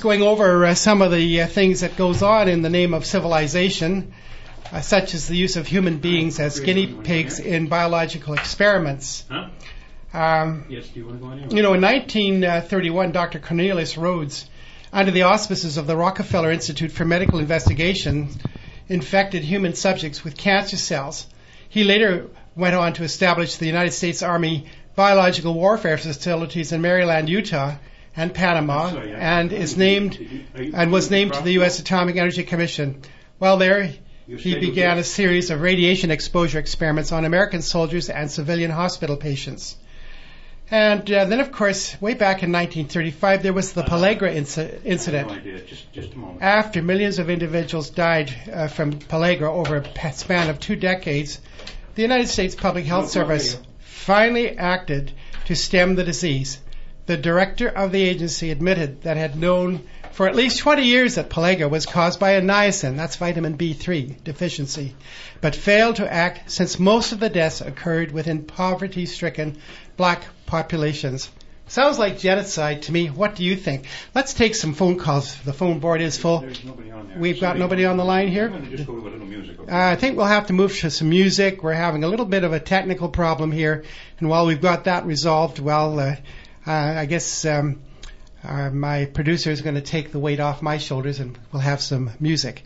going over some of the things that goes on in the name of civilization, such as the use of human beings as guinea pigs in biological experiments. Yes, do you want to go on here? You know, in 1931, Dr. Cornelius Rhodes, under the auspices of the Rockefeller Institute for Medical Investigation, infected human subjects with cancer cells. He later went on to establish the United States Army biological warfare facilities in Maryland, Utah, and Panama, and was named to the U.S. Atomic Energy Commission. While there, he began a series of radiation exposure experiments on American soldiers and civilian hospital patients. And then, of course, way back in 1935, there was the Pellagra incident. No idea. Just a moment. After millions of individuals died from Pellagra over a span of 2 decades, the United States Public Health Service finally acted to stem the disease. The director of the agency admitted that had known for at least 20 years that Pellagra was caused by a niacin, that's vitamin B3 deficiency, but failed to act since most of the deaths occurred within poverty-stricken black populations. Sounds like genocide to me. What do you think? Let's take some phone calls. The phone board is full. There's nobody on there. We've got nobody on the line here? I'm going to just go to a little music. I think we'll have to move to some music. We're having a little bit of a technical problem here, and while we've got that resolved, well, I guess my producer is going to take the weight off my shoulders, and we'll have some music.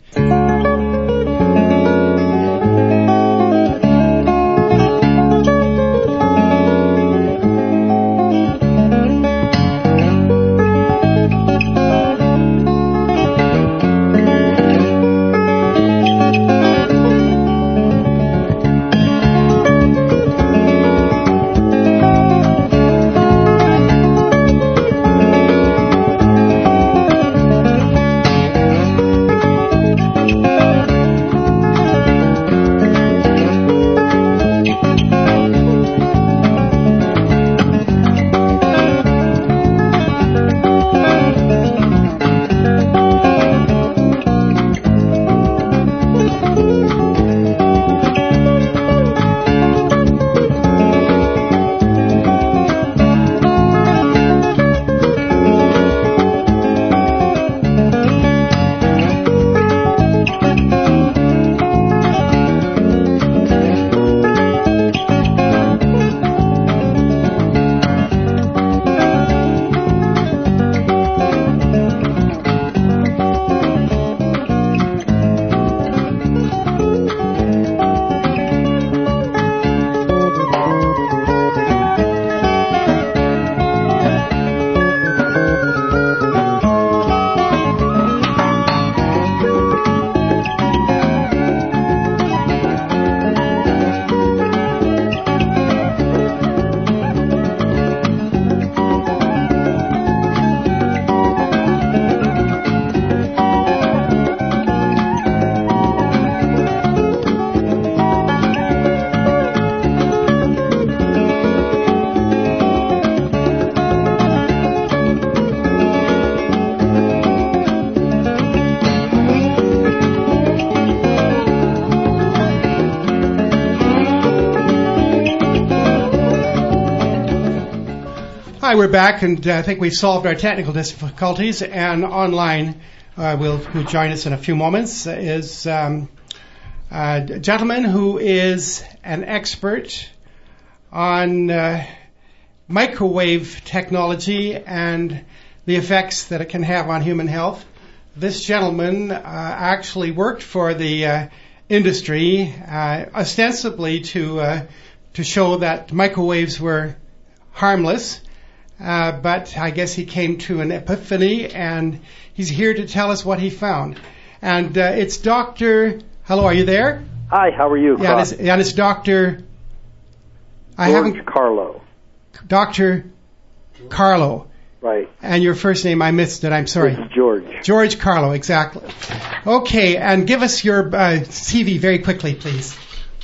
Hi, we're back, and I think we've solved our technical difficulties. And online, who'll join us in a few moments, is a gentleman who is an expert on microwave technology and the effects that it can have on human health. This gentleman actually worked for the industry, ostensibly to show that microwaves were harmless. But I guess he came to an epiphany, and he's here to tell us what he found. And it's Dr. Hello, are you there? Hi, how are you? Yeah, and it's Dr. George Carlo. Dr. Carlo. Right. And your first name, I missed it, I'm sorry. This is George. George Carlo, exactly. Okay, and give us your CV very quickly, please.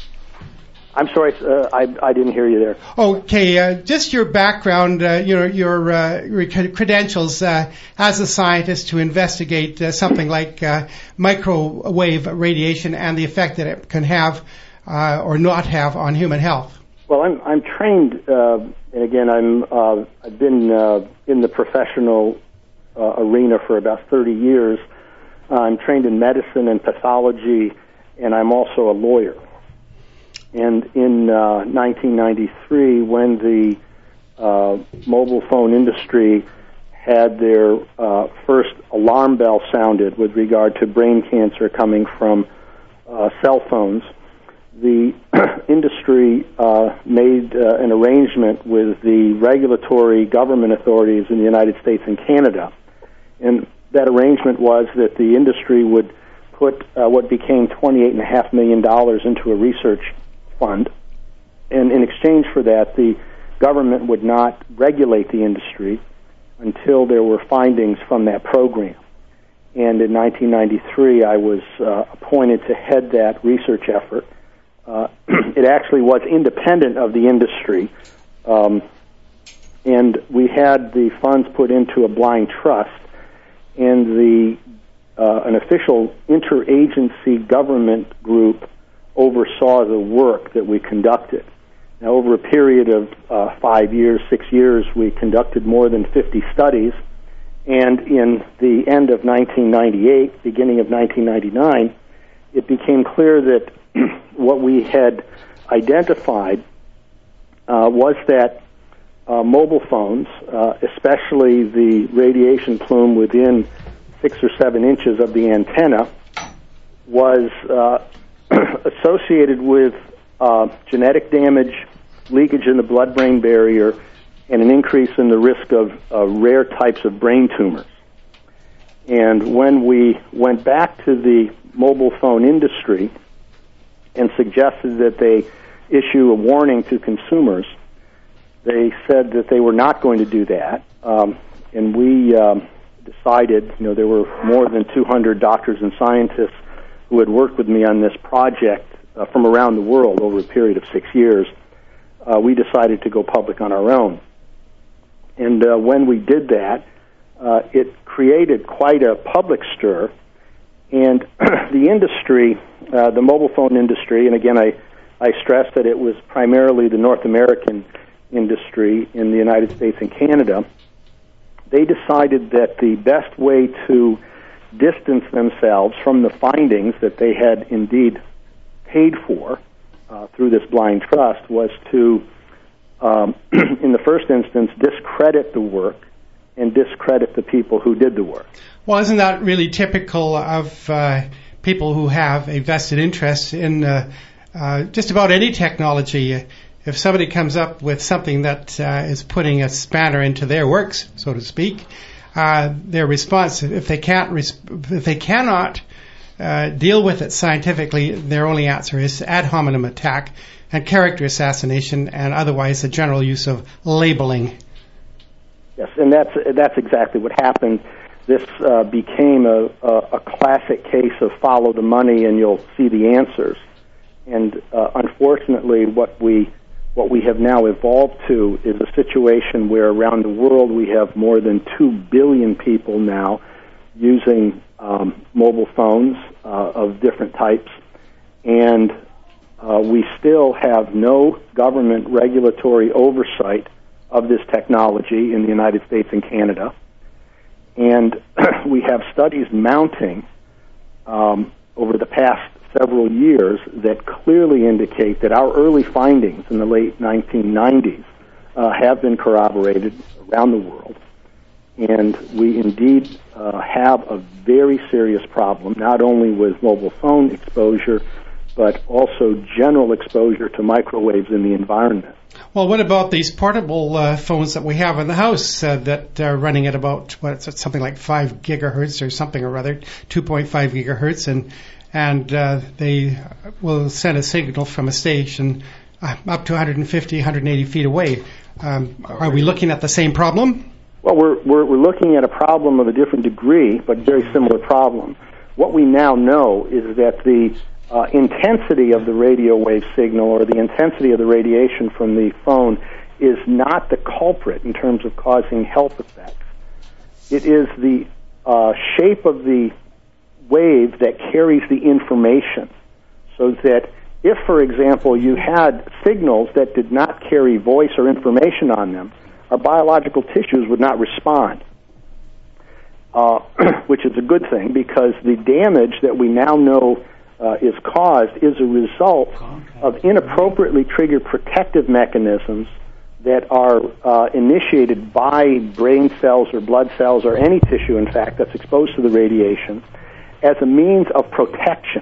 I'm sorry, I didn't hear you there. Okay, just your background, your credentials as a scientist to investigate something like microwave radiation and the effect that it can have or not have on human health. Well, I'm trained, and again, I've been in the professional arena for about 30 years. I'm trained in medicine and pathology, and I'm also a lawyer. And in 1993, when the mobile phone industry had their first alarm bell sounded with regard to brain cancer coming from cell phones, the industry made an arrangement with the regulatory government authorities in the United States and Canada. And that arrangement was that the industry would put what became $28.5 million into a research fund. And in exchange for that, the government would not regulate the industry until there were findings from that program. And in 1993, I was appointed to head that research effort. It actually was independent of the industry, and we had the funds put into a blind trust, and an official interagency government group oversaw the work that we conducted. Now, over a period of 5 years, 6 years, we conducted more than 50 studies, and in the end of 1998, beginning of 1999, it became clear that what we had identified was that mobile phones, especially the radiation plume within 6 or 7 inches of the antenna, was associated with genetic damage, leakage in the blood-brain barrier, and an increase in the risk of rare types of brain tumors. And when we went back to the mobile phone industry and suggested that they issue a warning to consumers, they said that they were not going to do that. And we decided, there were more than 200 doctors and scientists who had worked with me on this project from around the world over a period of 6 years. We decided to go public on our own. And when we did that, it created quite a public stir. And the industry, the mobile phone industry, and again, I stress that it was primarily the North American industry in the United States and Canada, they decided that the best way to distance themselves from the findings that they had indeed paid for through this blind trust was to, in the first instance, discredit the work and discredit the people who did the work. Well, isn't that really typical of people who have a vested interest in just about any technology? If somebody comes up with something that is putting a spanner into their works, so to speak, their response, if they cannot deal with it scientifically, their only answer is ad hominem attack and character assassination, and otherwise the general use of labeling. Yes, and that's exactly what happened. This became a classic case of follow the money and you'll see the answers. And unfortunately, what we have now evolved to is a situation where around the world we have more than 2 billion people now using mobile phones of different types, and we still have no government regulatory oversight of this technology in the United States and Canada. And we have studies mounting over the past several years that clearly indicate that our early findings in the late 1990s have been corroborated around the world. And we indeed have a very serious problem, not only with mobile phone exposure, but also general exposure to microwaves in the environment. Well, what about these portable phones that we have in the house that are running at about, something like 5 gigahertz or something or other, 2.5 gigahertz, and they will send a signal from a station up to 150, 180 feet away. Are we looking at the same problem? Well, we're looking at a problem of a different degree, but very similar problem. What we now know is that the intensity of the radio wave signal or the intensity of the radiation from the phone is not the culprit in terms of causing health effects. It is the shape of the wave that carries the information, so that if, for example, you had signals that did not carry voice or information on them, our biological tissues would not respond. which is a good thing because the damage that we now know is caused is a result of inappropriately triggered protective mechanisms that are initiated by brain cells or blood cells or any tissue, in fact, that's exposed to the radiation as a means of protection.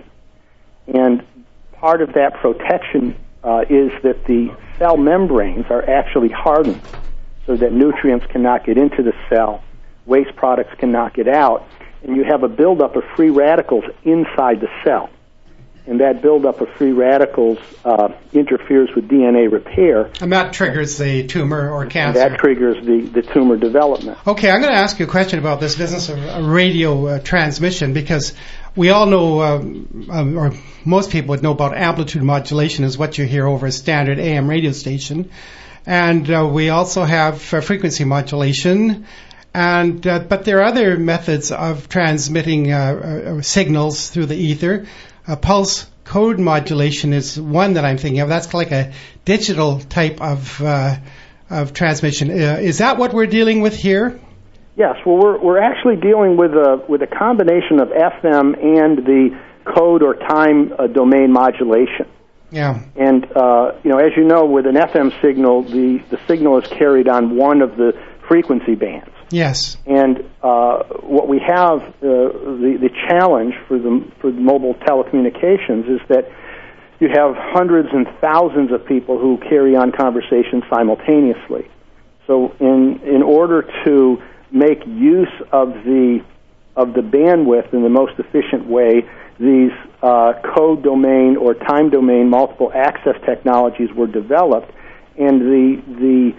And part of that protection is that the cell membranes are actually hardened so that nutrients cannot get into the cell, waste products cannot get out, and you have a buildup of free radicals inside the cell. And that buildup of free radicals interferes with DNA repair. And that triggers the tumor or cancer. And that triggers the tumor development. Okay, I'm going to ask you a question about this business of radio transmission, because we all know, or most people would know about amplitude modulation is what you hear over a standard AM radio station. And we also have frequency modulation. And but there are other methods of transmitting signals through the ether. Pulse code modulation is one that I'm thinking of. That's like a digital type of transmission. Is that what we're dealing with here? Yes. Well, we're actually dealing with a combination of FM and the code or time domain modulation. Yeah. And as you know, with an FM signal, the signal is carried on one of the frequency bands. Yes. And what we have, the challenge for the mobile telecommunications is that you have hundreds and thousands of people who carry on conversations simultaneously. So in order to make use of the bandwidth in the most efficient way, these code domain or time domain multiple access technologies were developed, and the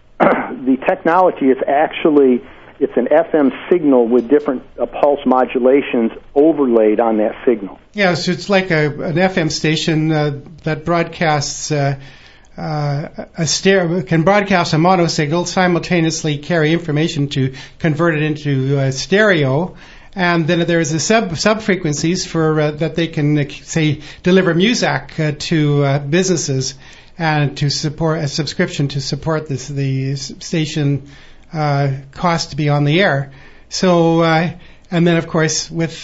technology is actually, it's an FM signal with different pulse modulations overlaid on that signal. Yeah, so it's like an FM station that broadcasts can broadcast a mono signal, simultaneously carry information to convert it into stereo, and then there's a sub frequencies for that they can say deliver music to businesses. And to support a subscription to support the station cost to be on the air. So, and then of course with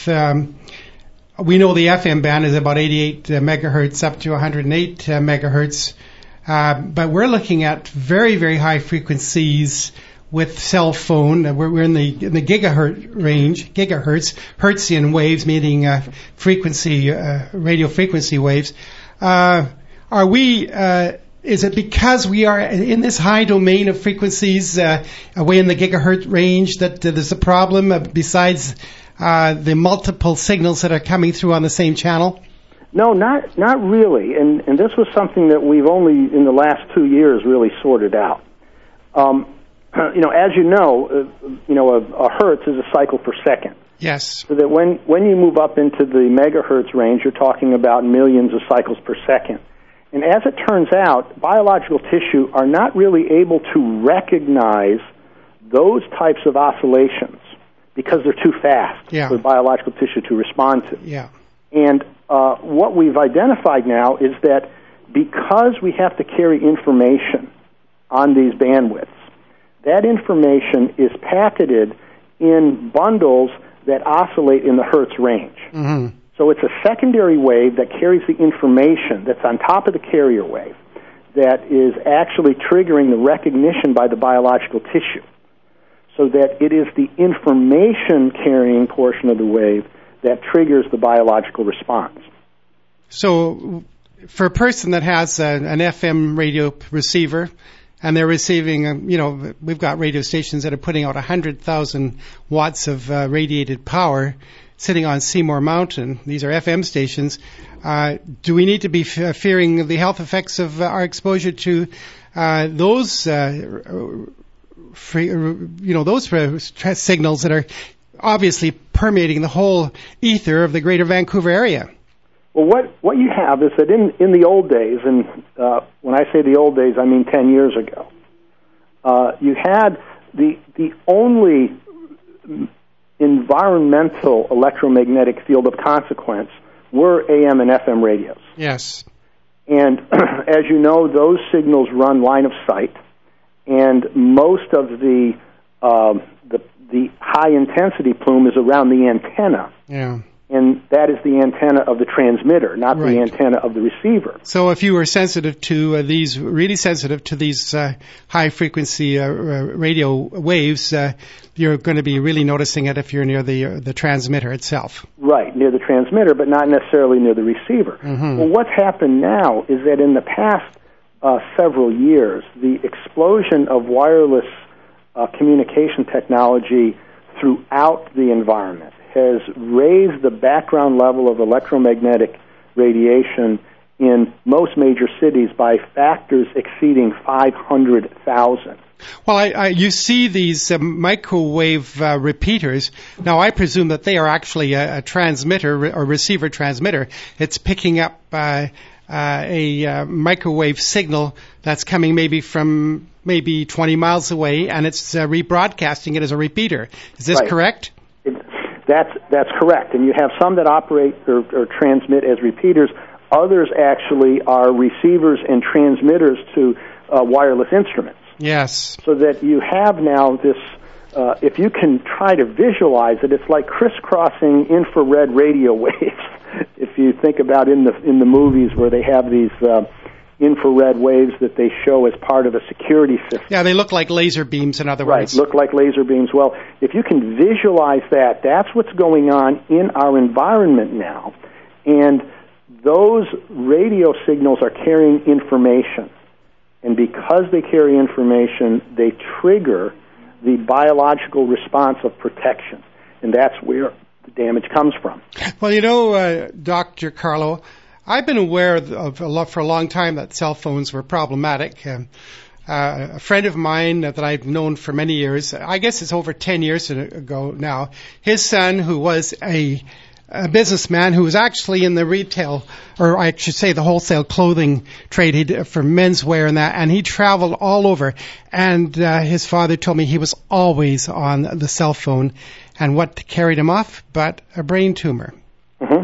we know the FM band is about 88 megahertz up to 108 megahertz, but we're looking at very, very high frequencies with cell phone. We're in the gigahertz range, Hertzian waves, meaning frequency radio frequency waves. Are we? Is it because we are in this high domain of frequencies, away in the gigahertz range, that there's a problem besides the multiple signals that are coming through on the same channel? No, not really. And this was something that we've only in the last 2 years really sorted out. As you know, a hertz is a cycle per second. Yes. So that when you move up into the megahertz range, you're talking about millions of cycles per second. And as it turns out, biological tissue are not really able to recognize those types of oscillations because they're too fast for biological tissue to respond to. Yeah. And what we've identified now is that because we have to carry information on these bandwidths, that information is packeted in bundles that oscillate in the hertz range. Mm-hmm. So it's a secondary wave that carries the information that's on top of the carrier wave that is actually triggering the recognition by the biological tissue, so that it is the information-carrying portion of the wave that triggers the biological response. So for a person that has an FM radio receiver, and they're receiving, we've got radio stations that are putting out 100,000 watts of radiated power sitting on Seymour Mountain. These are FM stations. Do we need to be fearing the health effects of our exposure to those signals that are obviously permeating the whole ether of the Greater Vancouver area? Well, what you have is that in the old days, and when I say the old days, I mean 10 years ago, you had the only environmental electromagnetic field of consequence were AM and FM radios. Yes. And as you know, those signals run line of sight, and most of the the high-intensity plume is around the antenna. Yeah. And that is the antenna of the transmitter, not the antenna of the receiver. So if you were sensitive to really sensitive to these high-frequency radio waves, you're going to be really noticing it if you're near the transmitter itself. Right, near the transmitter, but not necessarily near the receiver. Mm-hmm. Well, what's happened now is that in the past several years, the explosion of wireless communication technology throughout the environment has raised the background level of electromagnetic radiation in most major cities by factors exceeding 500,000. Well, you see these microwave repeaters. Now, I presume that they are actually a transmitter or receiver transmitter. It's picking up a microwave signal that's coming maybe from 20 miles away, and it's rebroadcasting it as a repeater. Is this correct? That's correct. And you have some that operate or transmit as repeaters. Others actually are receivers and transmitters to wireless instruments. Yes. So that you have now this, if you can try to visualize it, it's like crisscrossing infrared radio waves. If you think about in the movies where they have these infrared waves that they show as part of a security system. Yeah, they look like laser beams, in other words. Right, look like laser beams. Well, if you can visualize that, that's what's going on in our environment now. And those radio signals are carrying information. And because they carry information, they trigger the biological response of protection. And that's where the damage comes from. Well, Dr. Carlo, I've been aware for a long time that cell phones were problematic. A friend of mine that I've known for many years, I guess it's over 10 years ago now, his son, who was a businessman who was actually in the retail, or I should say the wholesale clothing trade for menswear and that, and he traveled all over. And his father told me he was always on the cell phone, and what carried him off but a brain tumor. Mm-hmm.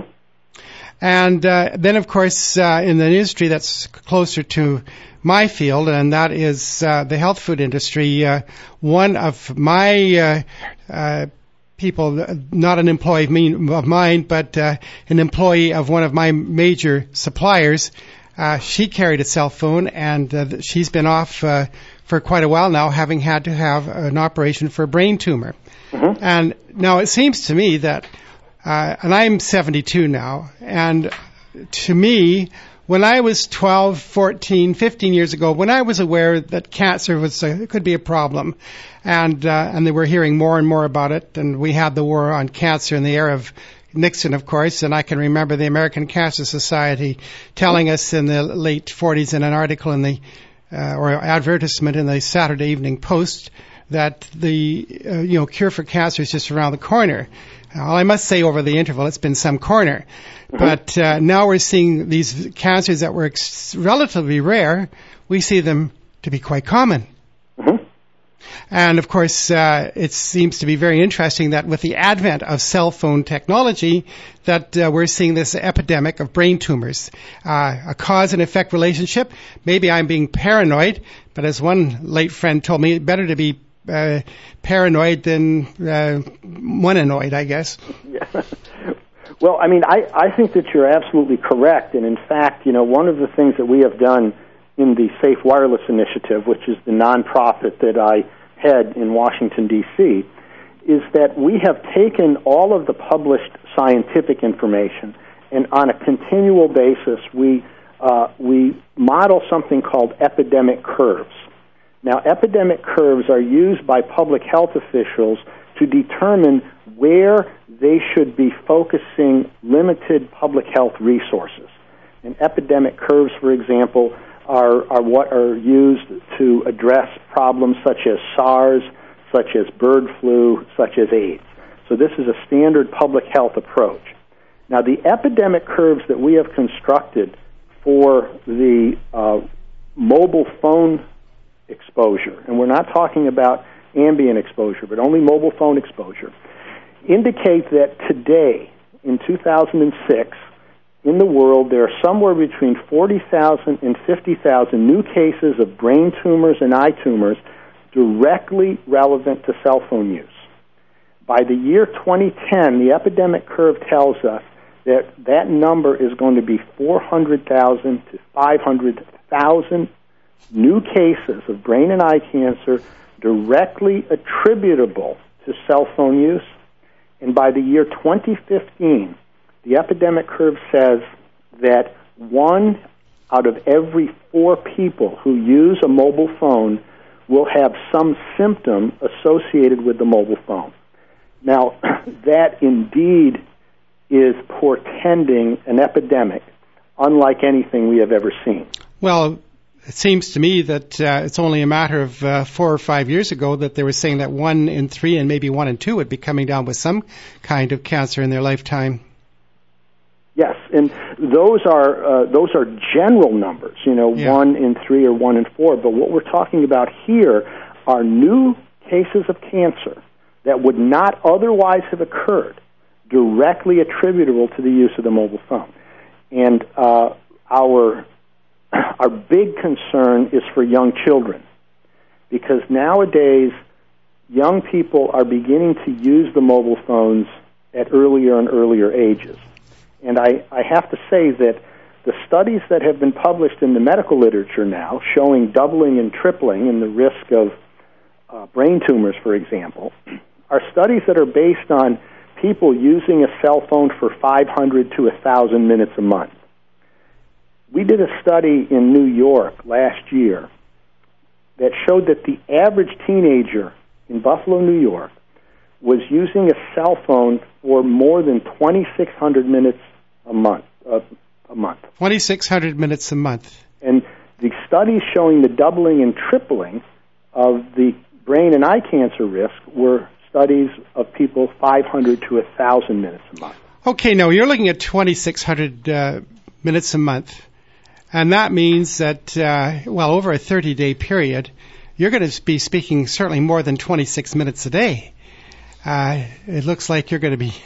And then, of course, in the industry that's closer to my field, and that is the health food industry, one of my people, not an employee of mine, but an employee of one of my major suppliers, she carried a cell phone, and she's been off for quite a while now, having had to have an operation for a brain tumor. Mm-hmm. And now it seems to me that and I'm 72 now, and to me, when I was 12, 14, 15 years ago, when I was aware that cancer could be a problem, and they were hearing more and more about it, and we had the war on cancer in the era of Nixon, of course, and I can remember the American Cancer Society telling us in the late 40s in an article in the or advertisement in the Saturday Evening Post that the cure for cancer is just around the corner. Well, I must say over the interval it's been some corner. Mm-hmm. But now we're seeing these cancers that were relatively rare, we see them to be quite common. Mm-hmm. And, of course, it seems to be very interesting that with the advent of cell phone technology that we're seeing this epidemic of brain tumors. A cause and effect relationship. Maybe I'm being paranoid, but as one late friend told me, better to be paranoid than mononoid, I guess. Yeah. Well, I mean, I think that you're absolutely correct. And in fact, one of the things that we have done in the Safe Wireless Initiative, which is the nonprofit that I head in Washington, D.C., is that we have taken all of the published scientific information, and on a continual basis, we model something called epidemic curves. Now, epidemic curves are used by public health officials to determine where they should be focusing limited public health resources. And epidemic curves, for example, are what are used to address problems such as SARS, such as bird flu, such as AIDS. So this is a standard public health approach. Now, the epidemic curves that we have constructed for the mobile phone exposure, and we're not talking about ambient exposure, but only mobile phone exposure, indicate that today, in 2006, in the world, there are somewhere between 40,000 and 50,000 new cases of brain tumors and eye tumors directly relevant to cell phone use. By the year 2010, the epidemic curve tells us that number is going to be 400,000 to 500,000 new cases of brain and eye cancer directly attributable to cell phone use. And by the year 2015, the epidemic curve says that 1 out of every 4 people who use a mobile phone will have some symptom associated with the mobile phone. Now, that indeed is portending an epidemic unlike anything we have ever seen. Well, it seems to me that it's only a matter of 4 or 5 years ago that they were saying that 1 in 3 and maybe 1 in 2 would be coming down with some kind of cancer in their lifetime. Yes, and those are general numbers, 1 in 3 or 1 in 4. But what we're talking about here are new cases of cancer that would not otherwise have occurred, directly attributable to the use of the mobile phone. And our big concern is for young children, because nowadays young people are beginning to use the mobile phones at earlier and earlier ages. And I have to say that the studies that have been published in the medical literature now showing doubling and tripling in the risk of brain tumors, for example, are studies that are based on people using a cell phone for 500 to 1,000 minutes a month. We did a study in New York last year that showed that the average teenager in Buffalo, New York, was using a cell phone for more than 2,600 minutes a month. 2,600 minutes a month. And the studies showing the doubling and tripling of the brain and eye cancer risk were studies of people 500 to 1,000 minutes a month. Okay, now you're looking at 2,600 minutes a month. And that means that, over a 30-day period, you're going to be speaking certainly more than 26 minutes a day. It looks like you're going to be...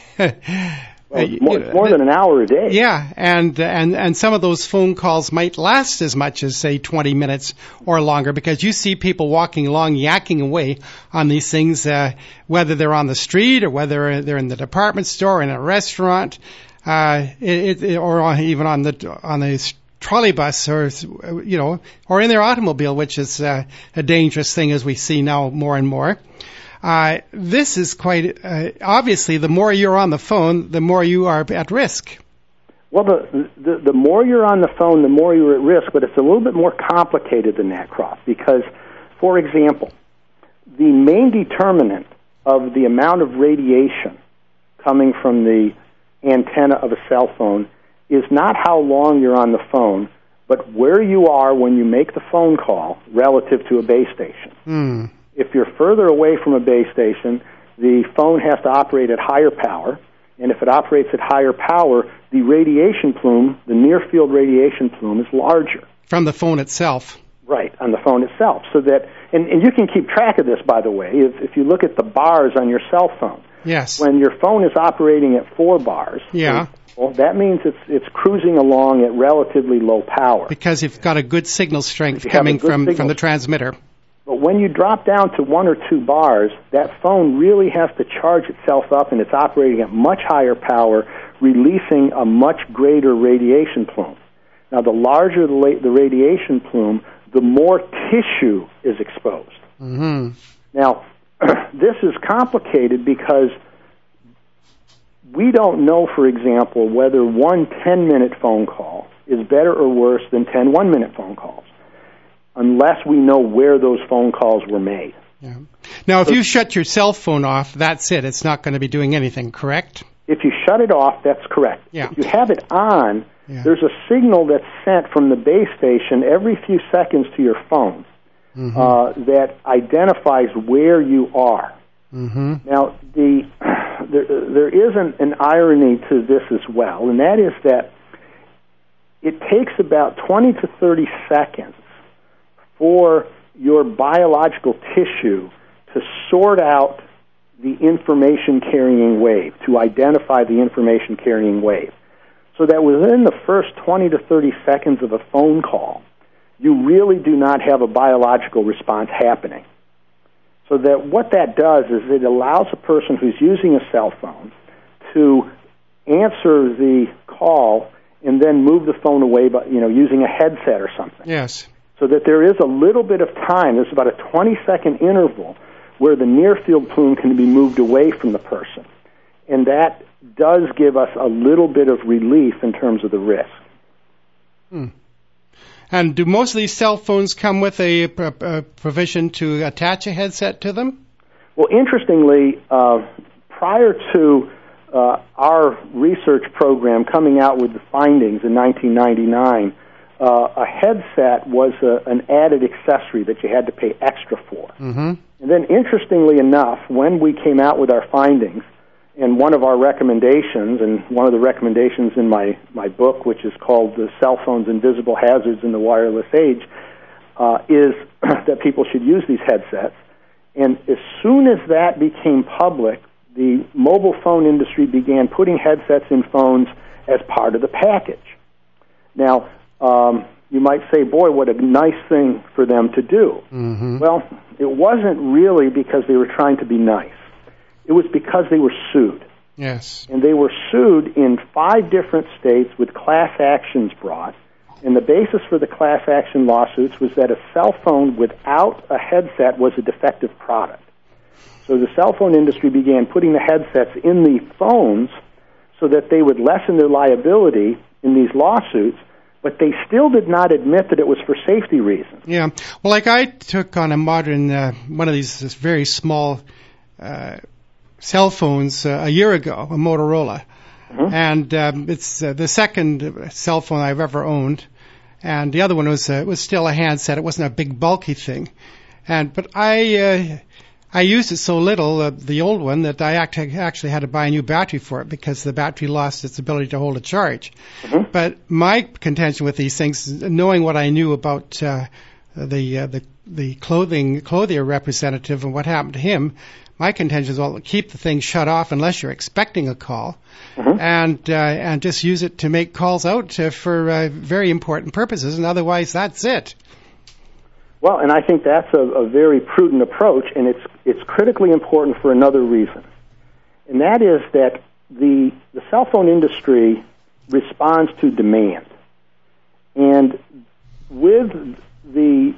more than an hour a day. Yeah, and some of those phone calls might last as much as, say, 20 minutes or longer, because you see people walking along, yakking away on these things, whether they're on the street or whether they're in the department store, in a restaurant, or even on the trolley bus, or in their automobile, which is a dangerous thing, as we see now more and more. This is quite obviously, the more you're on the phone, the more you are at risk. Well, the more you're on the phone, the more you're at risk, but it's a little bit more complicated than that, Croft, because, for example, the main determinant of the amount of radiation coming from the antenna of a cell phone is not how long you're on the phone, but where you are when you make the phone call relative to a base station. If you're further away from a base station, the phone has to operate at higher power, and if it operates at higher power, the radiation plume, the near-field radiation plume, is larger. From the phone itself. Right, on the phone itself. So that, and you can keep track of this, by the way, if you look at the bars on your cell phone. Yes. When your phone is operating at 4 bars, well, that means it's cruising along at relatively low power. Because you've got a good signal strength coming from the transmitter. But when you drop down to 1 or 2 bars, that phone really has to charge itself up, and it's operating at much higher power, releasing a much greater radiation plume. Now, the larger the radiation plume, the more tissue is exposed. Mm-hmm. Now, this is complicated because we don't know, for example, whether 1 10-minute phone call is better or worse than 10 one-minute phone calls, unless we know where those phone calls were made. Yeah. Now, if you shut your cell phone off, that's it. It's not going to be doing anything, correct? If you shut it off, that's correct. Yeah. If you have it on, there's a signal that's sent from the base station every few seconds to your phone that identifies where you are. Mm-hmm. Now, there is an irony to this as well, and that is that it takes about 20 to 30 seconds for your biological tissue to sort out the information-carrying wave, to identify the information-carrying wave. So that within the first 20 to 30 seconds of a phone call, you really do not have a biological response happening. So that what that does is it allows a person who's using a cell phone to answer the call and then move the phone away by, using a headset or something. Yes. So that there is a little bit of time, there's about a 20-second interval where the near-field plume can be moved away from the person. And that does give us a little bit of relief in terms of the risk. And do most of these cell phones come with a provision to attach a headset to them? Well, interestingly, prior to our research program coming out with the findings in 1999, a headset was an added accessory that you had to pay extra for. Mm-hmm. And then, interestingly enough, when we came out with our findings, and one of our recommendations, and one of the recommendations in my book, which is called The Cell Phone's Invisible Hazards in the Wireless Age, is that people should use these headsets. And as soon as that became public, the mobile phone industry began putting headsets in phones as part of the package. Now, you might say, boy, what a nice thing for them to do. Mm-hmm. Well, it wasn't really because they were trying to be nice. It was because they were sued. Yes. And they were sued in 5 different states with class actions brought. And the basis for the class action lawsuits was that a cell phone without a headset was a defective product. So the cell phone industry began putting the headsets in the phones so that they would lessen their liability in these lawsuits, but they still did not admit that it was for safety reasons. Yeah. Well, like I took on a modern, one of these very small cell phones a year ago, a Motorola. Mm-hmm. And it's the second cell phone I've ever owned. And the other one was still a handset. It wasn't a big bulky thing. But I used it so little, the old one, that I actually had to buy a new battery for it because the battery lost its ability to hold a charge. Mm-hmm. But my contention with these things, knowing what I knew about the clothier representative and what happened to him, my contention is, well, keep the thing shut off unless you're expecting a call, mm-hmm. and just use it to make calls out for very important purposes, and otherwise that's it. Well, and I think that's a very prudent approach, and it's critically important for another reason, and that is that the cell phone industry responds to demand, and with the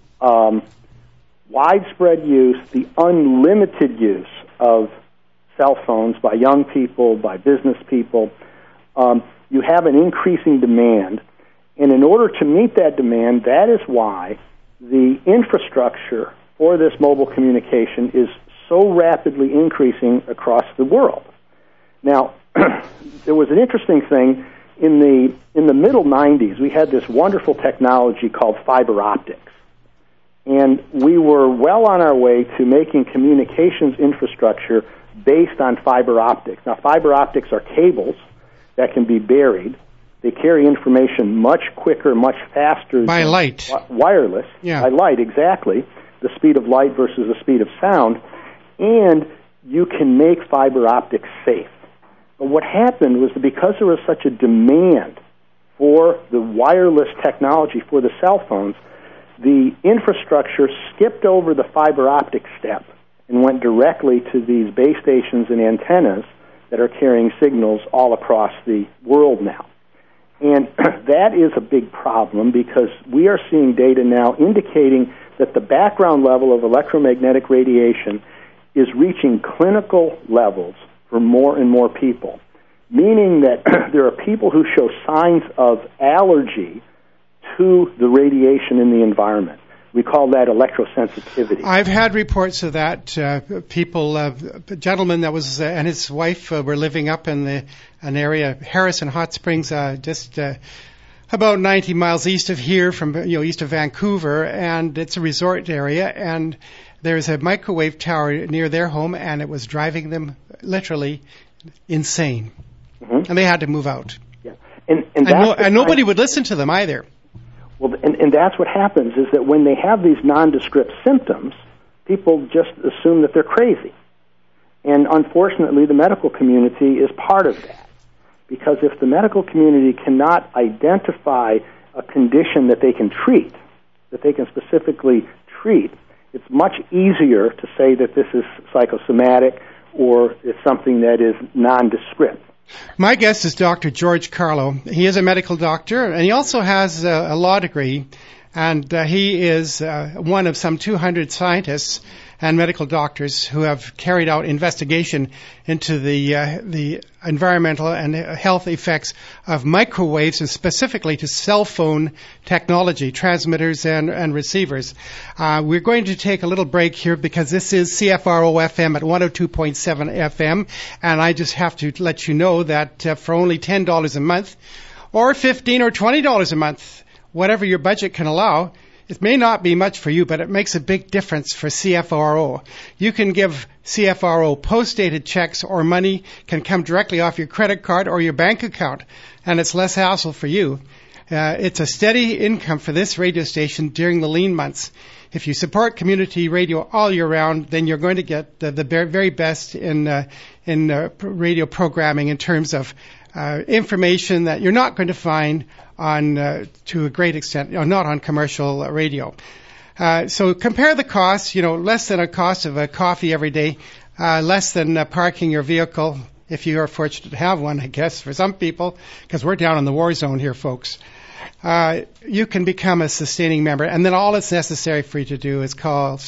widespread use, the unlimited use of cell phones by young people, by business people, you have an increasing demand. And in order to meet that demand, that is why the infrastructure for this mobile communication is so rapidly increasing across the world. Now, there was an interesting thing. In the middle 90s, we had this wonderful technology called fiber optics. And we were well on our way to making communications infrastructure based on fiber optics. Now, fiber optics are cables that can be buried. They carry information much quicker, much faster by than light. Wireless. Yeah. By light, exactly. The speed of light versus the speed of sound. And you can make fiber optics safe. But what happened was that because there was such a demand for the wireless technology for the cell phones, the infrastructure skipped over the fiber optic step and went directly to these base stations and antennas that are carrying signals all across the world now. And that is a big problem because we are seeing data now indicating that the background level of electromagnetic radiation is reaching clinical levels for more and more people, meaning that there are people who show signs of allergy to the radiation in the environment. We call that electrosensitivity. I've had reports of that. A gentleman that was and his wife were living up in an area, Harrison Hot Springs, just about 90 miles east of here, east of Vancouver, and it's a resort area. And there's a microwave tower near their home, and it was driving them literally insane, mm-hmm. and they had to move out. Yeah, and nobody would listen to them either. Well, and that's what happens is that when they have these nondescript symptoms, people just assume that they're crazy. And unfortunately, the medical community is part of that. Because if the medical community cannot identify a condition that they can treat, that they can specifically treat, it's much easier to say that this is psychosomatic or it's something that is nondescript. My guest is Dr. George Carlo. He is a medical doctor, and he also has a law degree, and he is one of some 200 scientists and medical doctors who have carried out investigation into the environmental and health effects of microwaves, and specifically to cell phone technology, transmitters and receivers. We're going to take a little break here because this is CFRO FM at 102.7 FM, and I just have to let you know that for only $10 a month, or $15 or $20 a month, whatever your budget can allow, it may not be much for you, but it makes a big difference for CFRO. You can give CFRO post-dated checks, or money can come directly off your credit card or your bank account, and it's less hassle for you. It's a steady income for this radio station during the lean months. If you support community radio all year round, then you're going to get the very best in radio programming in terms of information that you're not going to find on, to a great extent, not on commercial radio. So compare the costs, less than a cost of a coffee every day, less than parking your vehicle, if you are fortunate to have one, I guess, for some people, because we're down in the war zone here, folks. You can become a sustaining member, and then all that's necessary for you to do is call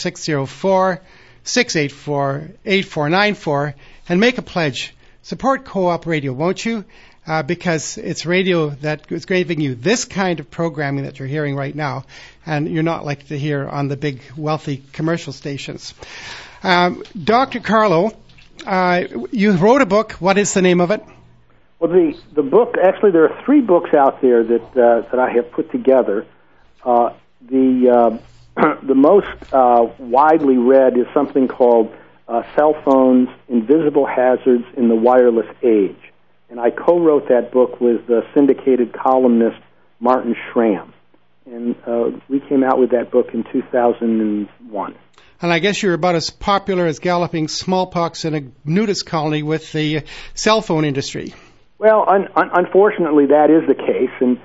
604-684-8494 and make a pledge. Support Co-op Radio, won't you? Because it's radio that is giving you this kind of programming that you're hearing right now, and you're not likely to hear on the big, wealthy commercial stations. Dr. Carlo, you wrote a book. What is the name of it? Well, the book, actually, there are 3 books out there that I have put together. The most widely read is something called Cell Phones, Invisible Hazards in the Wireless Age. And I co-wrote that book with the syndicated columnist Martin Schramm. And we came out with that book in 2001. And I guess you're about as popular as galloping smallpox in a nudist colony with the cell phone industry. Well, unfortunately, that is the case. And,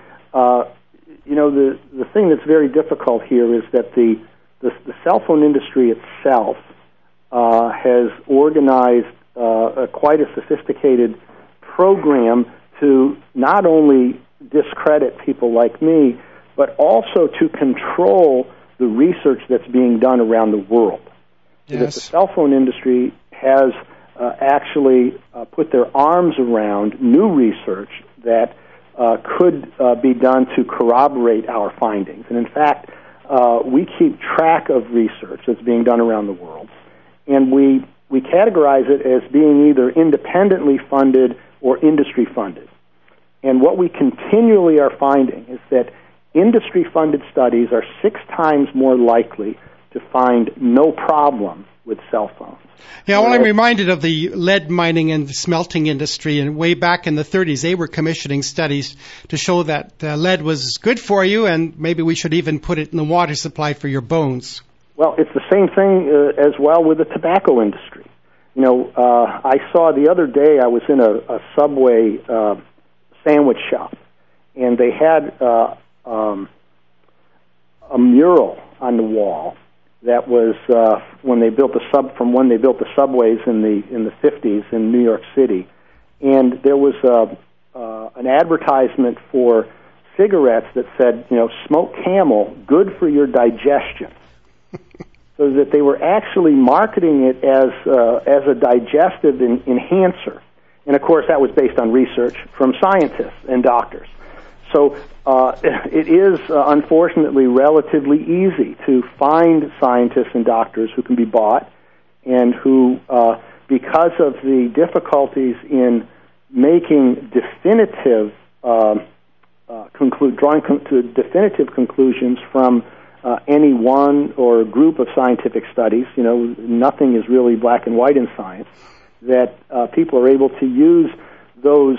the thing that's very difficult here is that the cell phone industry itself has organized quite a sophisticated program to not only discredit people like me, but also to control the research that's being done around the world. Yes. That the cell phone industry has actually put their arms around new research that could be done to corroborate our findings. And in fact, we keep track of research that's being done around the world, and we categorize it as being either independently funded or industry funded. And what we continually are finding is that industry-funded studies are 6 times more likely to find no problem with cell phones. Yeah, well, I'm reminded of the lead mining and smelting industry, and way back in the 30s, they were commissioning studies to show that lead was good for you, and maybe we should even put it in the water supply for your bones. Well, it's the same thing as well with the tobacco industry. I saw the other day, I was in a Subway sandwich shop, and they had a mural on the wall that was when they built the subways in the 50s in New York City, and there was an advertisement for cigarettes that said, smoke Camel, good for your digestion. So that they were actually marketing it as a digestive enhancer, and of course that was based on research from scientists and doctors. So it is unfortunately relatively easy to find scientists and doctors who can be bought, and who, because of the difficulties in making definitive drawing definitive conclusions from any one or group of scientific studies, nothing is really black and white in science, that people are able to use those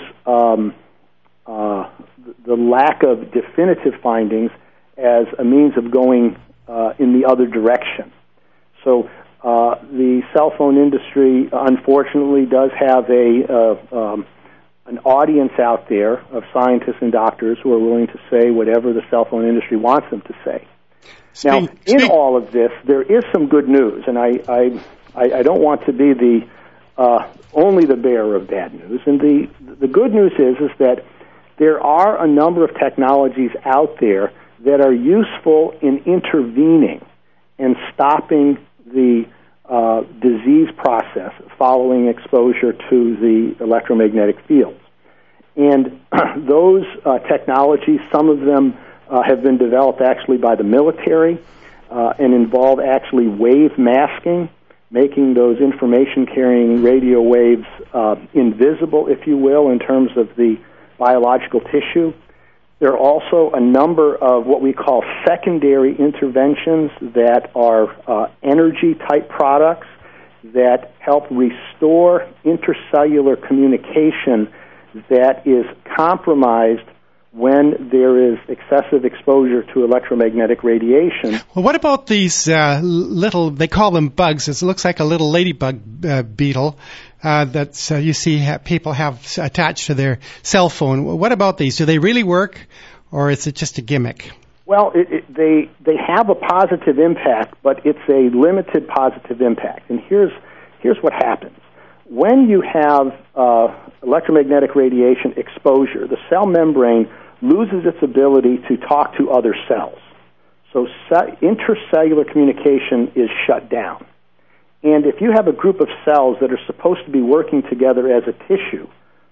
the lack of definitive findings as a means of going in the other direction. So the cell phone industry, unfortunately, does have an audience out there of scientists and doctors who are willing to say whatever the cell phone industry wants them to say. Now, in all of this, there is some good news, and I don't want to be the only the bearer of bad news. And the good news is that there are a number of technologies out there that are useful in intervening and stopping the disease process following exposure to the electromagnetic fields. And those technologies, some of them have been developed actually by the military and involve actually wave masking, making those information-carrying radio waves invisible, if you will, in terms of the biological tissue. There are also a number of what we call secondary interventions that are energy-type products that help restore intercellular communication that is compromised when there is excessive exposure to electromagnetic radiation. Well, what about these little, they call them bugs. It looks like a little ladybug beetle that you see people have attached to their cell phone. What about these? Do they really work, or is it just a gimmick? Well, they have a positive impact, but it's a limited positive impact. And here's what happens. When you have electromagnetic radiation exposure, the cell membrane loses its ability to talk to other cells. So intercellular communication is shut down. And if you have a group of cells that are supposed to be working together as a tissue,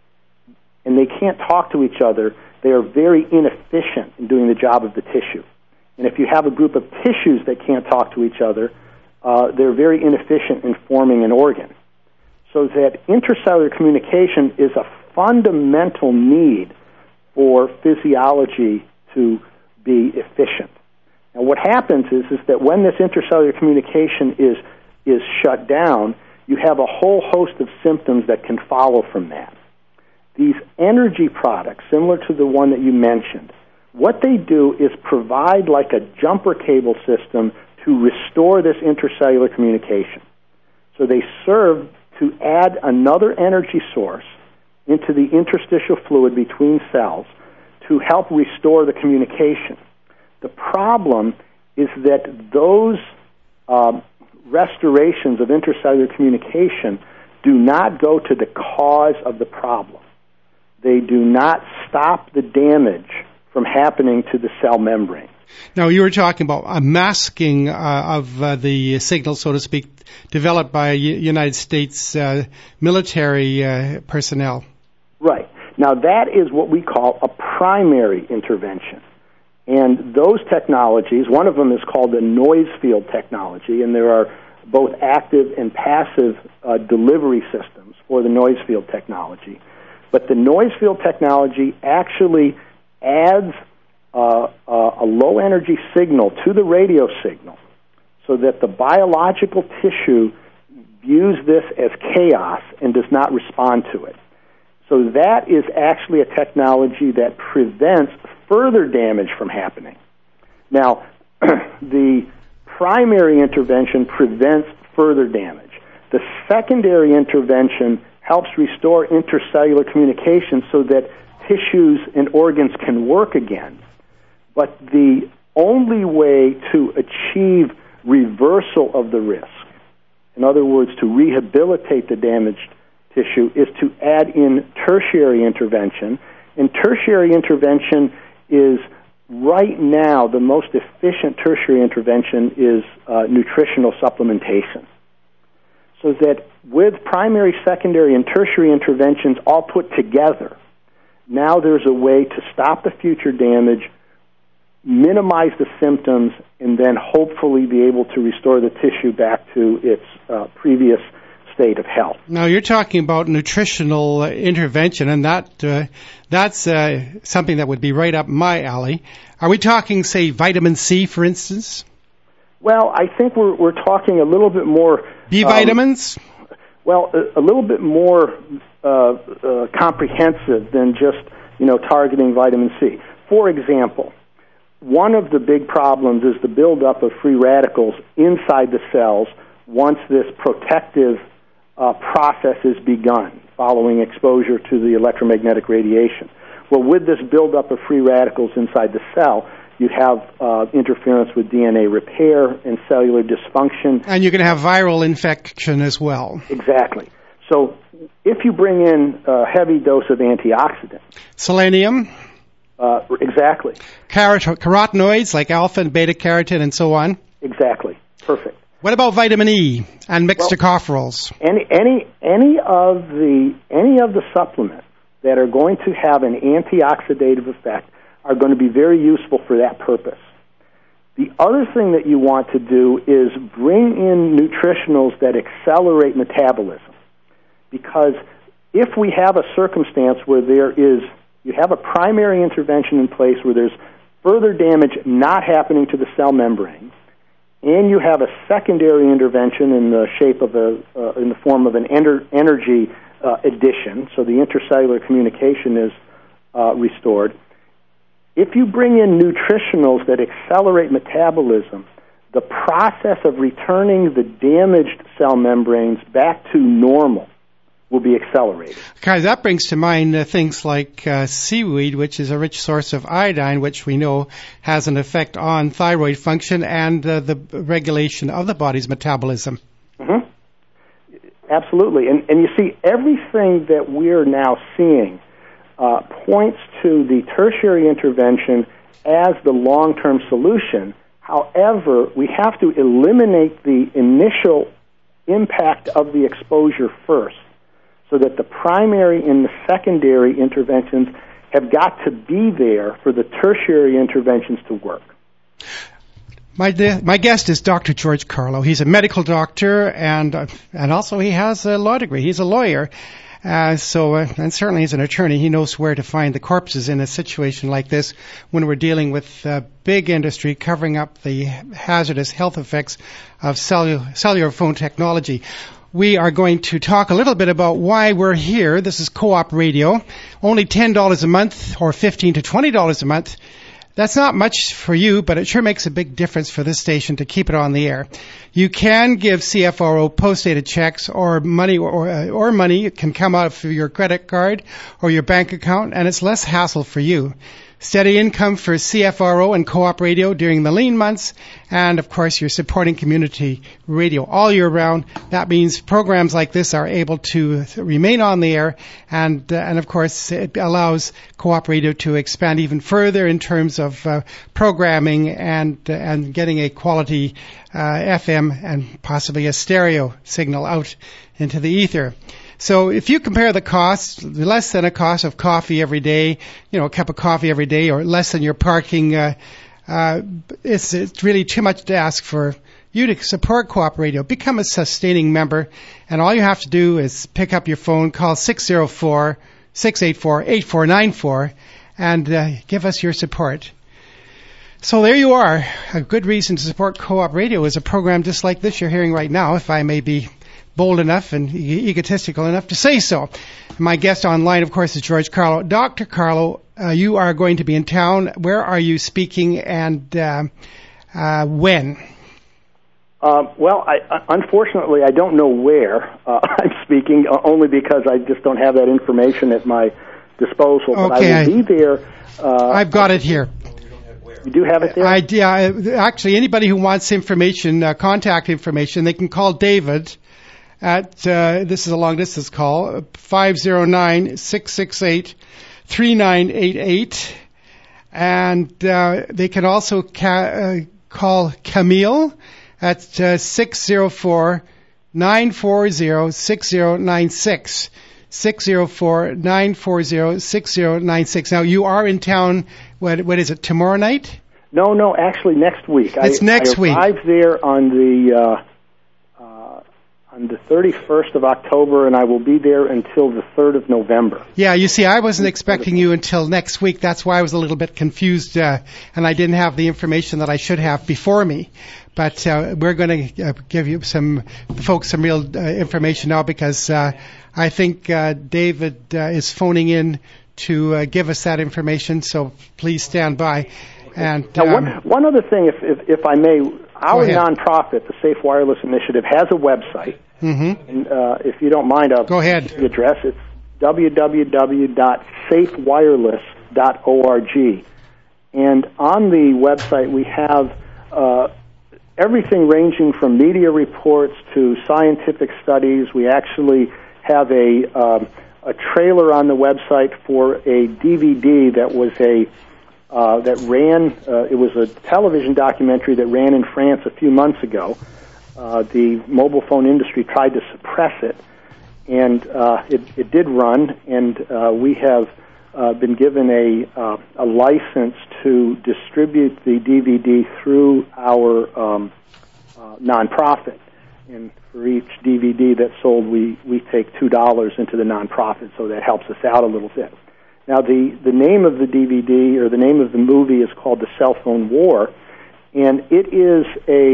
and they can't talk to each other, they are very inefficient in doing the job of the tissue. And if you have a group of tissues that can't talk to each other, they're very inefficient in forming an organ. So that intercellular communication is a fundamental need for physiology to be efficient. And what happens is that when this intercellular communication is shut down, you have a whole host of symptoms that can follow from that. These energy products, similar to the one that you mentioned, what they do is provide like a jumper cable system to restore this intercellular communication. So they serve to add another energy source into the interstitial fluid between cells to help restore the communication. The problem is that those restorations of intercellular communication do not go to the cause of the problem. They do not stop the damage from happening to the cell membrane. Now, you were talking about a masking of the signal, so to speak, developed by United States military personnel. Right. Now, that is what we call a primary intervention. And those technologies, one of them is called the noise field technology, and there are both active and passive delivery systems for the noise field technology. But the noise field technology actually adds a low-energy signal to the radio signal so that the biological tissue views this as chaos and does not respond to it. So that is actually a technology that prevents further damage from happening. Now, the primary intervention prevents further damage. The secondary intervention helps restore intercellular communication so that tissues and organs can work again. But the only way to achieve reversal of the risk, in other words, to rehabilitate the damaged tissue, is to add in tertiary intervention. And tertiary intervention is right now the most efficient tertiary intervention is nutritional supplementation. So that with primary, secondary, and tertiary interventions all put together, now there's a way to stop the future damage, minimize the symptoms, and then hopefully be able to restore the tissue back to its previous state of health. Now, you're talking about nutritional intervention, and that's something that would be right up my alley. Are we talking, say, vitamin C, for instance? Well, I think we're talking a little bit more... B vitamins? Well, a little bit more comprehensive than just, targeting vitamin C. For example, one of the big problems is the buildup of free radicals inside the cells once this protective process is begun following exposure to the electromagnetic radiation. Well, with this buildup of free radicals inside the cell, You have interference with DNA repair and cellular dysfunction. And you're going to have viral infection as well. Exactly. So if you bring in a heavy dose of antioxidants. Selenium. Exactly. Carotenoids like alpha and beta carotene and so on. Exactly. Perfect. What about vitamin E and mixed tocopherols? Any of the supplements that are going to have an antioxidative effect are going to be very useful for that purpose. The other thing that you want to do is bring in nutritionals that accelerate metabolism. Because if we have a circumstance where you have a primary intervention in place where there's further damage not happening to the cell membrane, and you have a secondary intervention in the shape of in the form of an energy addition, so the intercellular communication is restored. If you bring in nutritionals that accelerate metabolism, the process of returning the damaged cell membranes back to normal will be accelerated. Okay, that brings to mind things like seaweed, which is a rich source of iodine, which we know has an effect on thyroid function and the regulation of the body's metabolism. Mm-hmm. Absolutely. And you see, everything that we're now seeing points to the tertiary intervention as the long-term solution. However, we have to eliminate the initial impact of the exposure first, so that the primary and the secondary interventions have got to be there for the tertiary interventions to work. My guest is Dr. George Carlo. He's a medical doctor, and also he has a law degree. He's a lawyer. And certainly he's an attorney. He knows where to find the corpses in a situation like this when we're dealing with big industry covering up the hazardous health effects of cellular phone technology. We are going to talk a little bit about why we're here. This is Co-op Radio. Only $10 a month or $15 to $20 a month. That's not much for you, but it sure makes a big difference for this station to keep it on the air. You can give CFRO post-dated checks or money, or money. It can come out of your credit card or your bank account, and it's less hassle for you. Steady income for CFRO and Co-op Radio during the lean months, and of course you're supporting community radio all year round. That means programs like this are able to remain on the air, and of course it allows Co-op Radio to expand even further in terms of programming and getting a quality FM and possibly a stereo signal out into the ether. So if you compare the costs, less than a cost of coffee every day, a cup of coffee every day, or less than your parking, it's really too much to ask for you to support Co-op Radio. Become a sustaining member, and all you have to do is pick up your phone, call 604-684-8494, and give us your support. So there you are. A good reason to support Co-op Radio is a program just like this you're hearing right now, if I may be bold enough and egotistical enough to say so. My guest online, of course, is George Carlo. Dr. Carlo, you are going to be in town. Where are you speaking, and when? Unfortunately, I don't know where I'm speaking, only because I just don't have that information at my disposal. Okay. But I will be there. I've got it here. You do have it there? Actually, anybody who wants information, contact information, they can call David at, this is a long distance call, 509-668-3988. And they can also call Camille at 604-940-6096. 604-940-6096. Now, you are in town, what is it, tomorrow night? No, actually next week. It's next week. I arrive there on the 31st of October, and I will be there until the 3rd of November. Yeah, you see, I wasn't expecting you until next week. That's why I was a little bit confused, and I didn't have the information that I should have before me. But we're going to give you some real information now, because I think David is phoning in to give us that information, so please stand by. And now, one other thing, if I may, our nonprofit, the Safe Wireless Initiative, has a website. Mm-hmm. And if you don't mind, go ahead. The address, it's www.safewireless.org. And on the website, we have everything ranging from media reports to scientific studies. We actually have a trailer on the website for a DVD that was that ran. It was a television documentary that ran in France a few months ago. The mobile phone industry tried to suppress it, and it did run. And we have been given a license to distribute the DVD through our nonprofit. And for each DVD that's sold, we take $2 into the nonprofit, so that helps us out a little bit. Now, the name of the DVD, or the name of the movie, is called The Cell Phone War, and it is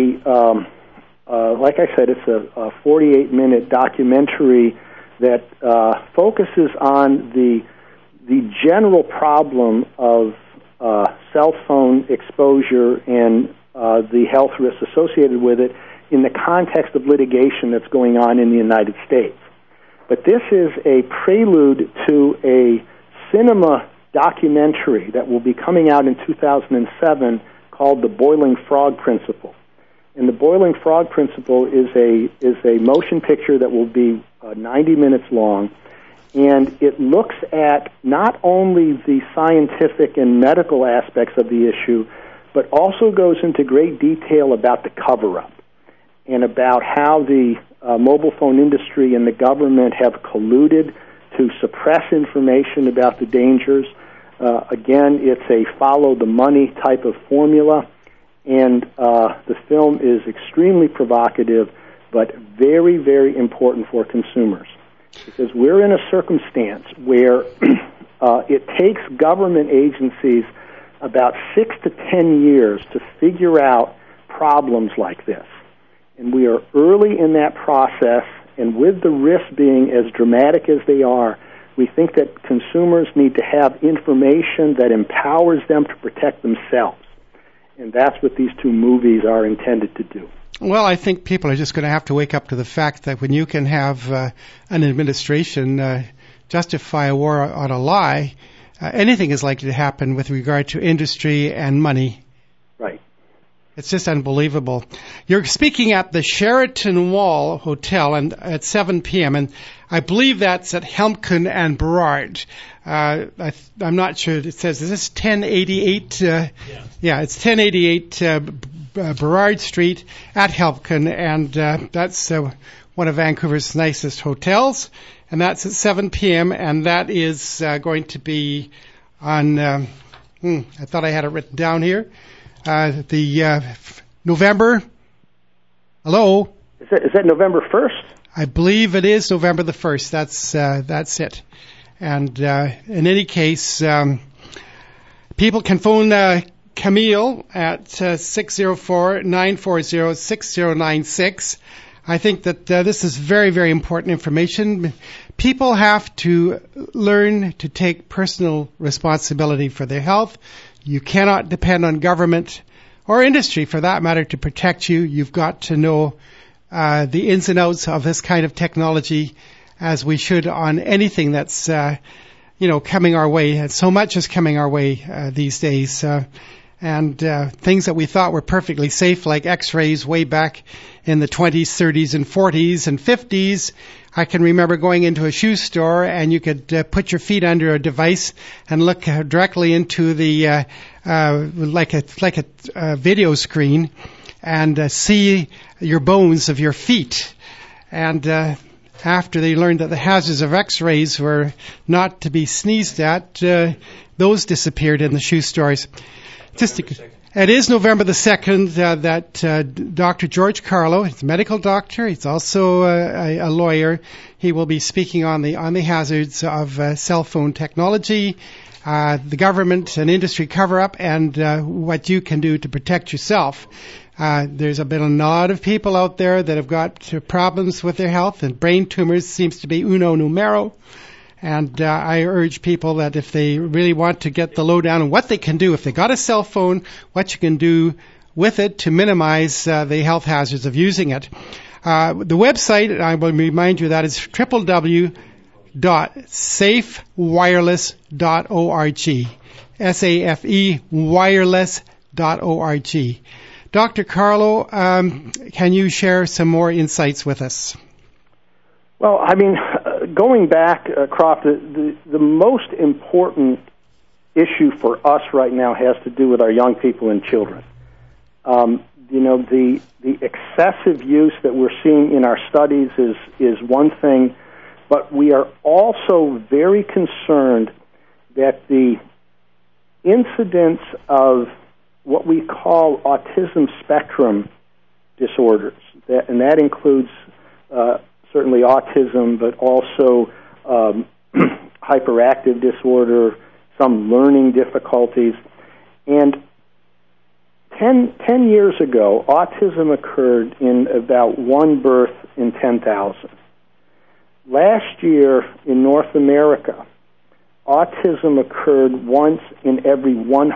like I said, it's a 48-minute documentary that focuses on the general problem of cell phone exposure and the health risks associated with it in the context of litigation that's going on in the United States. But this is a prelude to a cinema documentary that will be coming out in 2007 called The Boiling Frog Principle. And The Boiling Frog Principle is a motion picture that will be 90 minutes long, and it looks at not only the scientific and medical aspects of the issue, but also goes into great detail about the cover-up and about how the mobile phone industry and the government have colluded to suppress information about the dangers. Again, it's a follow-the-money type of formula, and the film is extremely provocative, but very, very important for consumers. Because we're in a circumstance where it takes government agencies about 6 to 10 years to figure out problems like this. And we are early in that process, and with the risks being as dramatic as they are, we think that consumers need to have information that empowers them to protect themselves. And that's what these two movies are intended to do. Well, I think people are just going to have to wake up to the fact that when you can have an administration justify a war on a lie, anything is likely to happen with regard to industry and money. Right. It's just unbelievable. You're speaking at the Sheraton Wall Hotel and at 7 p.m., and I believe that's at Helmken and Burrard. I'm not sure. It says, is this 1088? Yeah, it's 1088 Burrard Street at Helmken, and that's one of Vancouver's nicest hotels. And that's at 7 p.m., and that is going to be on, I thought I had it written down here, the November, hello? Is that November 1st? I believe it is November the 1st. That's it. And in any case, people can phone Camille at 604-940-6096. I think that this is very, very important information. People have to learn to take personal responsibility for their health. You cannot depend on government or industry, for that matter, to protect you. You've got to know the ins and outs of this kind of technology, as we should on anything that's coming our way. And so much is coming our way these days. And things that we thought were perfectly safe, like X-rays way back in the 20s, 30s, and 40s and 50s. I can remember going into a shoe store, and you could put your feet under a device and look directly into the like a video screen and see your bones of your feet. And after they learned that the hazards of X-rays were not to be sneezed at, those disappeared in the shoe stores. It is November the 2nd that Dr. George Carlo, he's a medical doctor, he's also a lawyer. He will be speaking on the hazards of cell phone technology, the government and industry cover-up, and what you can do to protect yourself. There's been a lot of people out there that have got problems with their health, and brain tumors seems to be uno numero. And I urge people that if they really want to get the lowdown on what they can do, if they got a cell phone, what you can do with it to minimize the health hazards of using it. The website, I will remind you, that is www.safewireless.org. SAFE wireless.org. Dr. Carlo, can you share some more insights with us? Well, I mean, going back, Croft, the most important issue for us right now has to do with our young people and children. The excessive use that we're seeing in our studies is one thing, but we are also very concerned that the incidence of what we call autism spectrum disorders, and that includes certainly autism, but also hyperactive disorder, some learning difficulties. And 10 years ago, autism occurred in about one birth in 10,000. Last year in North America, autism occurred once in every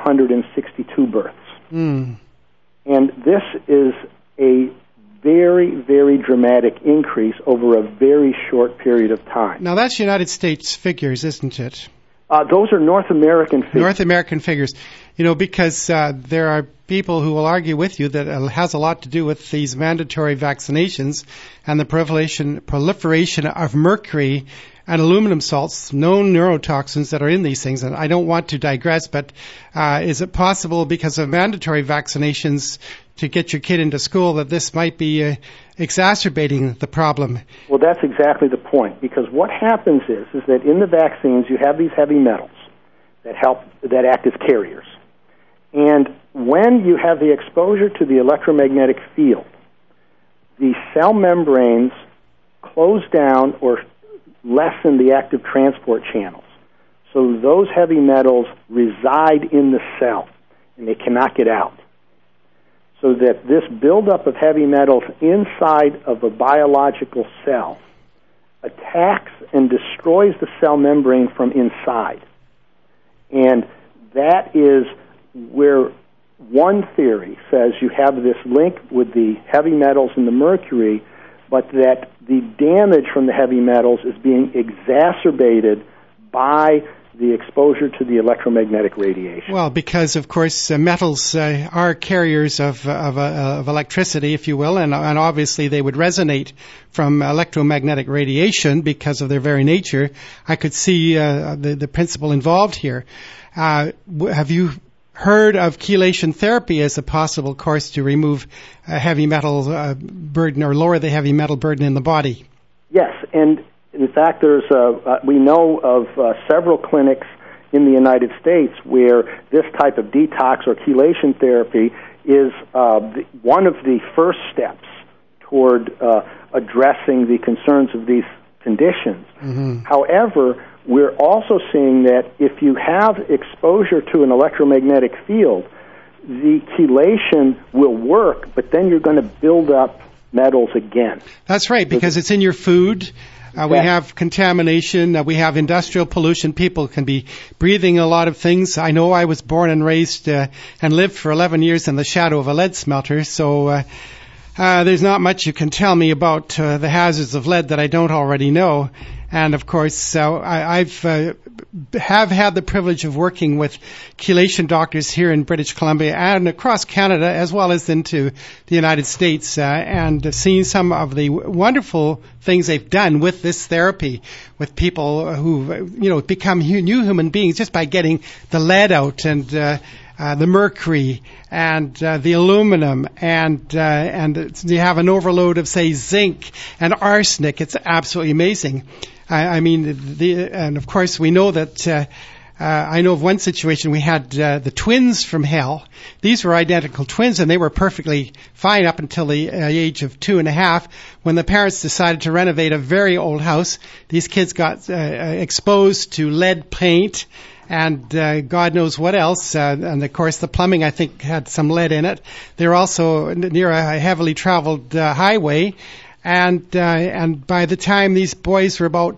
162 births. And this is a very, very dramatic increase over a very short period of time. Now, that's United States figures, isn't it? Those are North American figures. North American figures. Because there are people who will argue with you that it has a lot to do with these mandatory vaccinations and the proliferation of mercury and aluminum salts, known neurotoxins that are in these things. And I don't want to digress, but is it possible because of mandatory vaccinations to get your kid into school that this might be exacerbating the problem? Well, that's exactly the point, because what happens is that in the vaccines you have these heavy metals that act as carriers. And when you have the exposure to the electromagnetic field, the cell membranes close down or lessen the active transport channels. So those heavy metals reside in the cell, and they cannot get out. So that this buildup of heavy metals inside of a biological cell attacks and destroys the cell membrane from inside. And that is where one theory says you have this link with the heavy metals and the mercury, but that the damage from the heavy metals is being exacerbated by the exposure to the electromagnetic radiation. Well, because, of course, metals are carriers of electricity, if you will, and obviously they would resonate from electromagnetic radiation because of their very nature. I could see the principle involved here. Have you heard of chelation therapy as a possible course to remove heavy metal burden or lower the heavy metal burden in the body? Yes, and in fact, we know of several clinics in the United States where this type of detox or chelation therapy is one of the first steps toward addressing the concerns of these conditions. Mm-hmm. However, we're also seeing that if you have exposure to an electromagnetic field, the chelation will work, but then you're going to build up metals again. That's right, because it's in your food. We have contamination. We have industrial pollution. People can be breathing a lot of things. I know I was born and raised and lived for 11 years in the shadow of a lead smelter, so there's not much you can tell me about the hazards of lead that I don't already know. And, of course, I've have had the privilege of working with chelation doctors here in British Columbia and across Canada, as well as into the United States, and seen some of the wonderful things they've done with this therapy, with people who, become new human beings just by getting the lead out and the mercury and the aluminum and you have an overload of, say, zinc and arsenic. It's absolutely amazing. And of course we know that I know of one situation we had the twins from hell. These were identical twins, and they were perfectly fine up until the age of 2.5, when the parents decided to renovate a very old house. These kids got exposed to lead paint and God knows what else. And of course the plumbing, I think, had some lead in it. They're also near a heavily traveled highway. And by the time these boys were about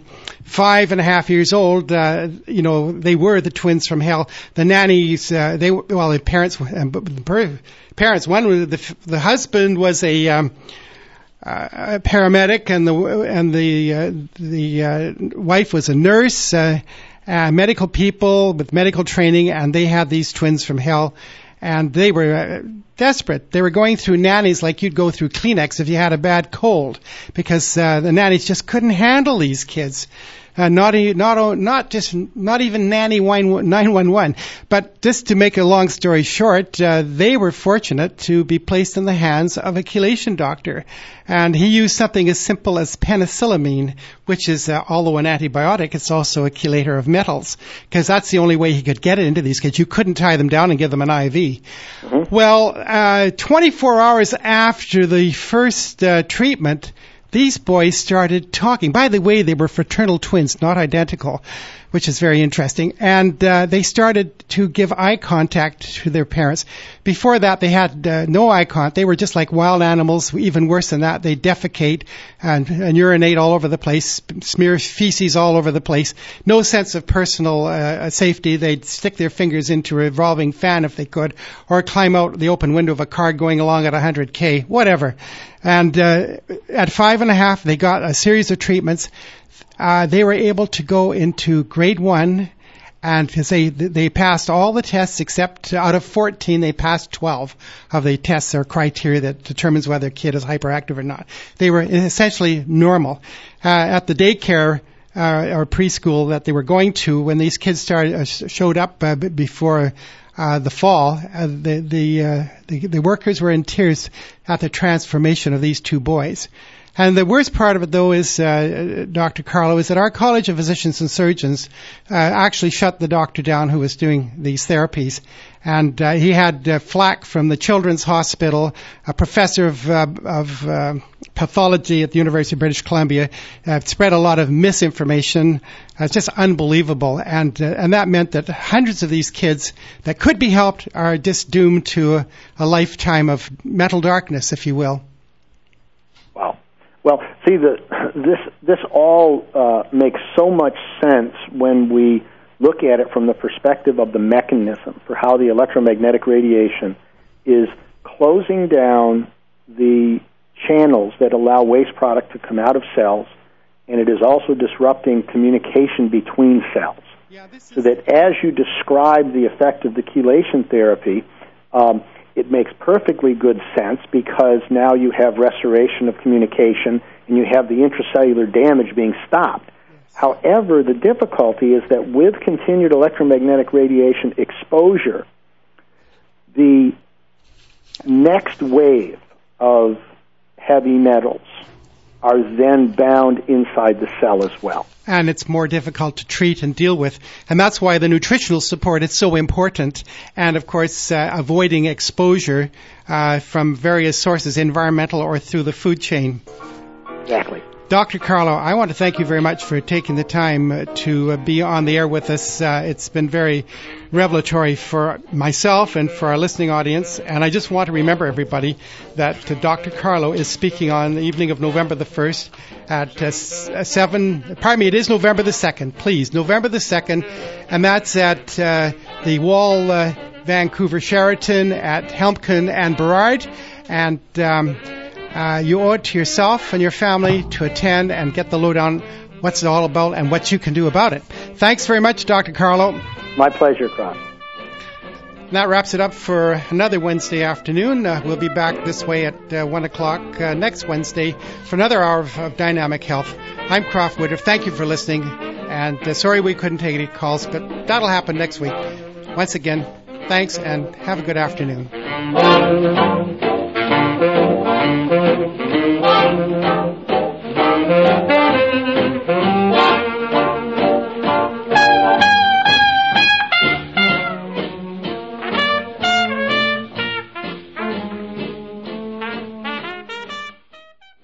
5.5 years old, they were the twins from hell. The nannies, the parents. One, the husband was a paramedic, and the wife was a nurse, medical people with medical training, and they had these twins from hell, and they were desperate. They were going through nannies like you'd go through Kleenex if you had a bad cold, because the nannies just couldn't handle these kids. Not even Nanny 911. But just to make a long story short, they were fortunate to be placed in the hands of a chelation doctor. And he used something as simple as penicillamine, which is, although an antibiotic, it's also a chelator of metals, because that's the only way he could get it into these kids. You couldn't tie them down and give them an IV. Mm-hmm. Well, 24 hours after the first treatment, these boys started talking. By the way, they were fraternal twins, not identical, which is very interesting. And they started to give eye contact to their parents. Before that, they had no eye contact. They were just like wild animals. Even worse than that, they defecate and urinate all over the place, smear feces all over the place. No sense of personal safety. They'd stick their fingers into a revolving fan if they could, or climb out the open window of a car going along at 100K, whatever. And at 5.5, they got a series of treatments. They were able to go into grade 1, and they passed all the tests except out of 14, they passed 12 of the tests or criteria that determines whether a kid is hyperactive or not. They were essentially normal. At the daycare or preschool that they were going to, when these kids showed up before the fall, the workers were in tears at the transformation of these two boys. And the worst part of it, though, is, Dr. Carlo, is that our College of Physicians and Surgeons actually shut the doctor down who was doing these therapies. And he had flack from the Children's Hospital, a professor of pathology at the University of British Columbia, spread a lot of misinformation. It's just unbelievable. And that meant that hundreds of these kids that could be helped are just doomed to a lifetime of mental darkness, if you will. Wow. Well, see, this all makes so much sense when we look at it from the perspective of the mechanism for how the electromagnetic radiation is closing down the channels that allow waste product to come out of cells, and it is also disrupting communication between cells. So that as you describe the effect of the chelation therapy, it makes perfectly good sense, because now you have restoration of communication and you have the intracellular damage being stopped. However, the difficulty is that with continued electromagnetic radiation exposure, the next wave of heavy metals are then bound inside the cell as well. And it's more difficult to treat and deal with. And that's why the nutritional support is so important. And, of course, avoiding exposure from various sources, environmental or through the food chain. Exactly. Dr. Carlo, I want to thank you very much for taking the time to be on the air with us. It's been very revelatory for myself and for our listening audience. And I just want to remember everybody that Dr. Carlo is speaking on the evening of November the 1st at it is November the 2nd, please, November the 2nd. And that's at the Wall Vancouver Sheraton at Helmken and Burrard. And you owe it to yourself and your family to attend and get the lowdown what's it all about and what you can do about it. Thanks very much, Dr. Carlo. My pleasure, Cross. That wraps it up for another Wednesday afternoon. We'll be back this way at 1 o'clock next Wednesday for another hour of Dynamic Health. I'm Croft Woodruff. Thank you for listening. And sorry we couldn't take any calls, but that'll happen next week. Once again, thanks and have a good afternoon.